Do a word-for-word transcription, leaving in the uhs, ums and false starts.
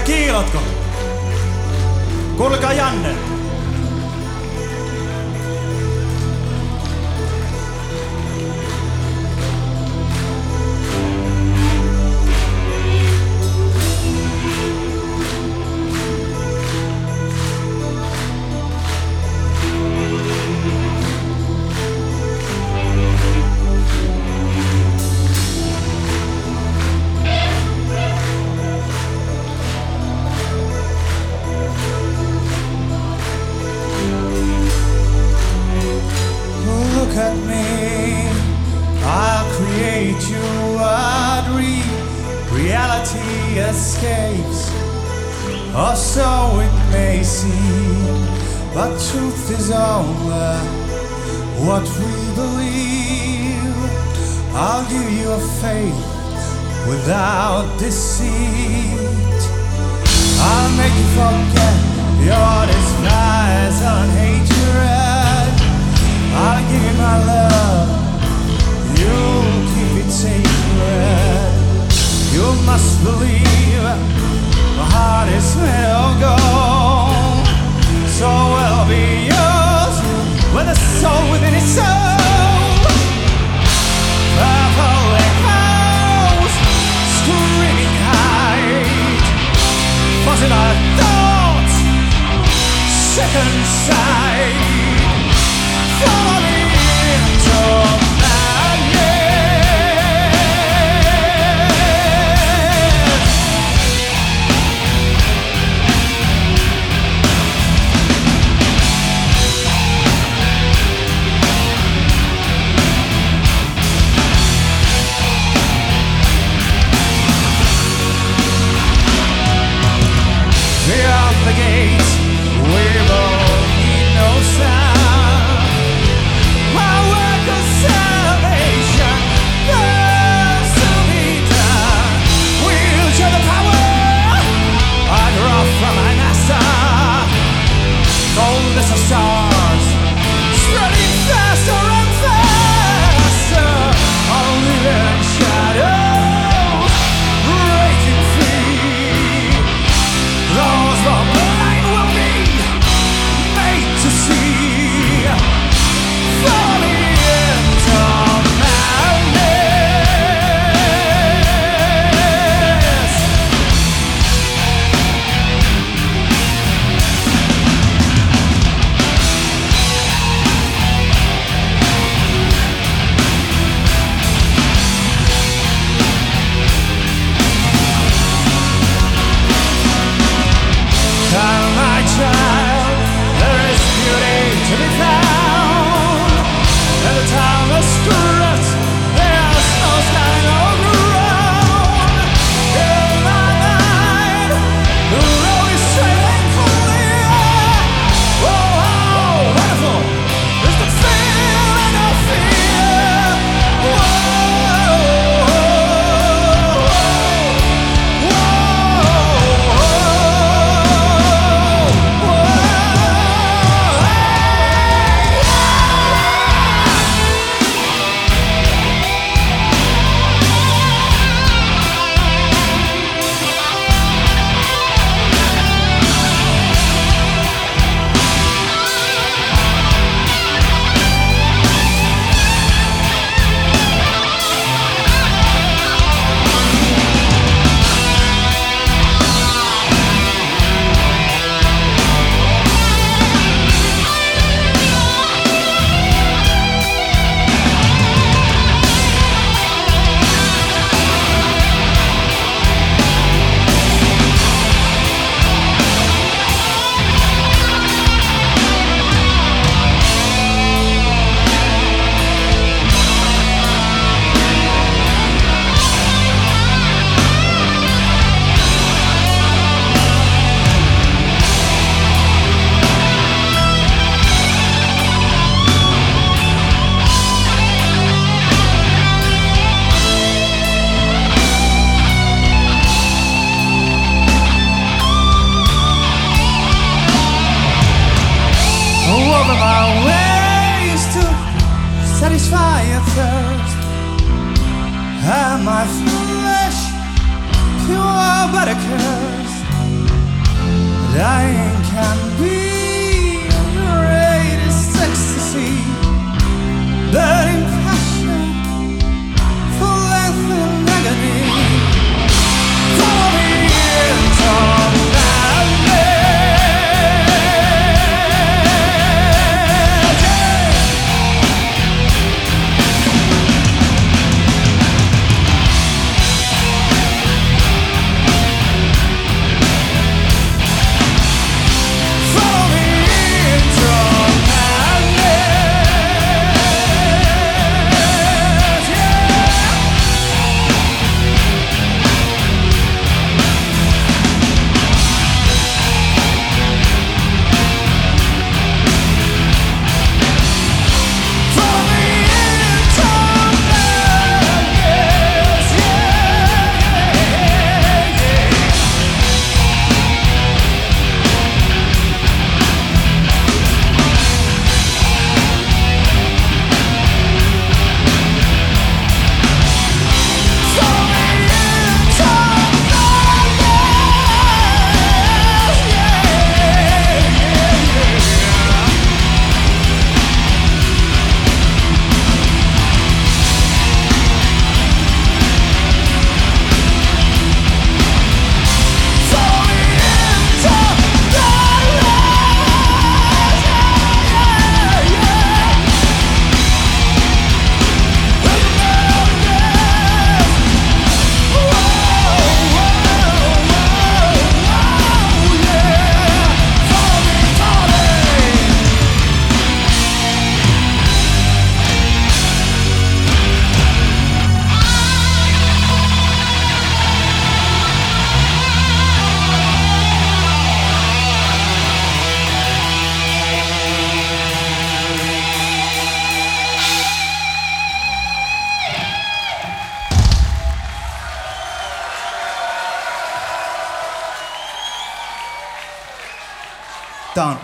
kiilotko? Kuulkaa Janne. Look at me, I'll create you a dream. Reality escapes, or so it may seem. But truth is only what we believe. I'll give you a faith without deceit. I'll make you forget your disguise on hatred. I'll give you my love, you'll keep it sacred. You must believe my heart is made of gold, so will be yours with a soul within its soul. Purple echoes, screaming height, fuzzy like thoughts, second sight. Follow me into beyond the gates, we will need no sound. My work of salvation has to be done. We'll share the power I draw from my master. Coldness of stars, spreading faster and faster. Only in shadows, breaking free. Those the blind will be made to see. Follow me into madness. Come, my child, there is beauty to be found. In the town of Struts, there's no sky, no ground. In my mind, the road is straight and clear. Oh, how wonderful is the feeling of fear. Whoa, whoa, whoa. Over my ways to satisfy your thirst, and my flesh pure but accursed. Dying can be the greatest ecstasy, burning passion, full length and agony. Follow me into Done.